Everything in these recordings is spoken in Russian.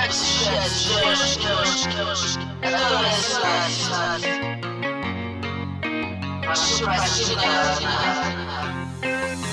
посещать девушки, которые знают. Прошу прощения, родная.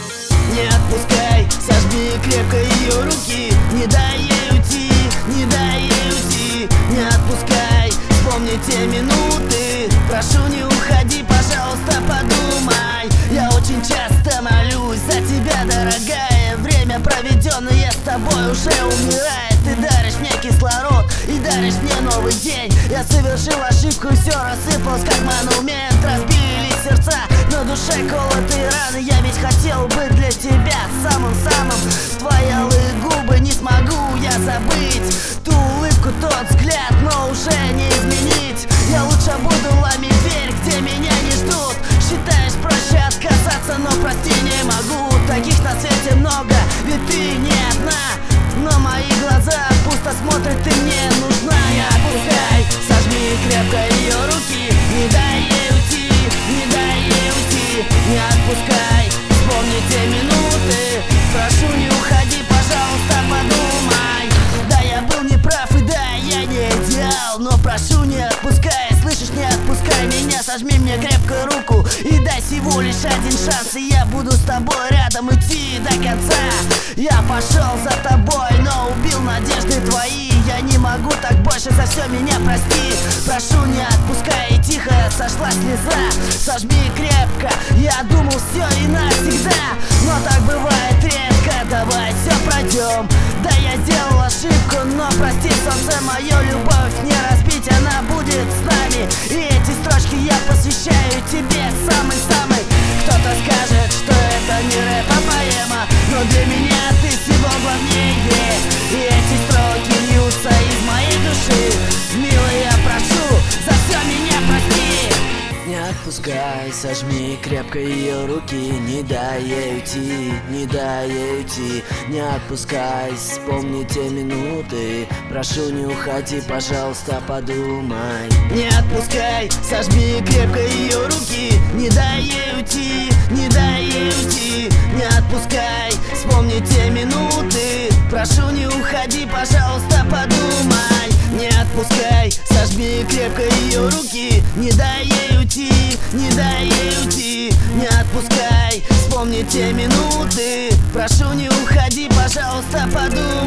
Не отпускай, сожми крепко ее руки. Не дай ей уйти, не дай ей уйти. Не отпускай, вспомни те минуты. Прошу, не уходи, пожалуйста, подумай. Я очень часто молюсь за тебя, дорогая. Время, проведенное с тобой, уже умирает. Ты даришь мне кислород и даришь мне новый день. Я совершил ошибку, все рассыпалось как монумент. Разбились сердца, на душе колотые раны. Я ведь хотел быть для тебя самым-самым. Твои алые губы не смогу я забыть. Ту улыбку, тот взгляд, но уже не изменить. Я лучше буду ломить дверь, где меня не ждут. Считаешь проще отказаться, но прости не могу. Таких на свете много, ведь ты не одна. Но мои глаза пусто смотрят, ты мне нужна. Не отпускай, сожми крепко ее руки. Не дай ей уйти, не дай ей уйти. Не отпускай, вспомни те минуты. Прошу, не уходи, пожалуйста, подумай. Да, я был неправ, и да, я не идеал. Но прошу, не отпускай, слышишь, не отпускай меня. Сожми мне крепко руку и дай всего лишь один шанс. И я буду с тобой рядом идти до конца. Я пошел за тобой, но убил надежды твои. Я не могу так больше, за все меня прости. Прошу, не отпускай, и тихо сошла слеза. Сожми крепко, я думал все и навсегда. Но так бывает редко, давай все пройдем. Да, я сделал ошибку, но прости, солнце мое, любовь не разбить, она будет с нами. И эти строчки я посвящаю тебе, самый-самый. Кто-то скажет, что это не рэп, а поэма, но для меня ты всего главнее. И эти строки льются из моей души. Милый, я прошу, за все меня прости. Не отпускай, сожми крепко ее руки. Не дай ей уйти, не дай ей уйти. Не отпускай, вспомни те минуты. Прошу, не уходи, пожалуйста, подумай. Не отпускай, сожми крепко ее руки. Не дай ей уйти, не дай ей уйти. Не отпускай, вспомни те минуты. Прошу, не уходи, пожалуйста, подумай. Не отпускай, сожми крепко ее руки. Не дай ей уйти, не дай ей уйти. Не отпускай, вспомни те минуты. Прошу, не уходи, пожалуйста, подумай.